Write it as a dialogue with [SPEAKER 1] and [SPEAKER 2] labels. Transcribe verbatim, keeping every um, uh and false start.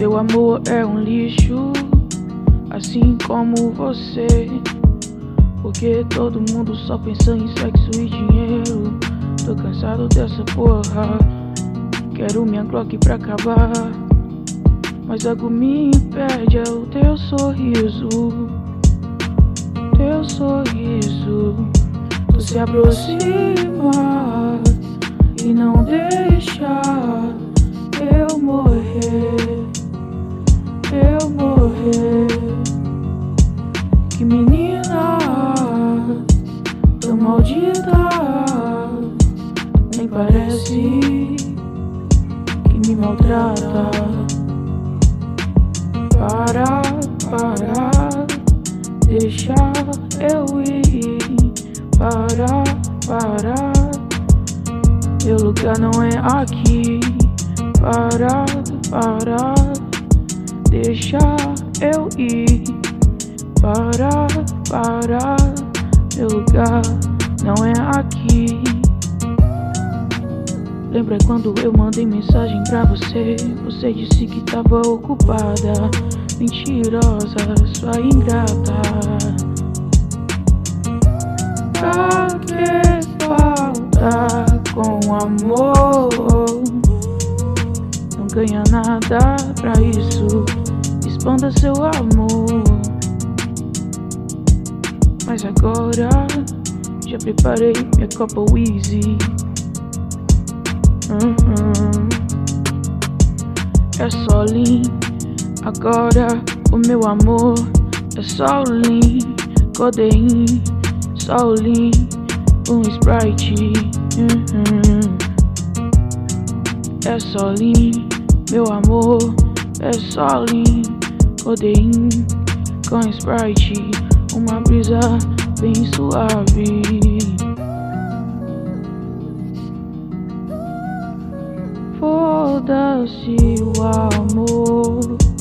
[SPEAKER 1] Seu amor é um lixo, assim como você. Porque todo mundo só pensa em sexo e dinheiro. Tô cansado dessa porra, quero minha Glock pra acabar. Mas algo me impede, é o teu sorriso. Teu sorriso. Tu se aproxima e não deixa eu morrer, eu morrer. Que menina tão maldita, nem parece que me maltrata. Para, para, deixa eu ir. Para, para, meu lugar não é aqui. Para, para, deixa eu ir. Para, para, meu lugar não é aqui. Lembra quando eu mandei mensagem pra você? Você disse que tava ocupada. Mentirosa, sua ingrata. Pra que falta com amor? Não ganha nada pra isso. Expanda seu amor. Mas agora já preparei minha copa Wheezy. Uhum. É só lean. Agora o meu amor é só lean. Codeína, só lean. Um Sprite. Uhum. É só lean. Meu amor é só lean. Codeína com Sprite. Uma brisa bem suave. Foda-se o amor.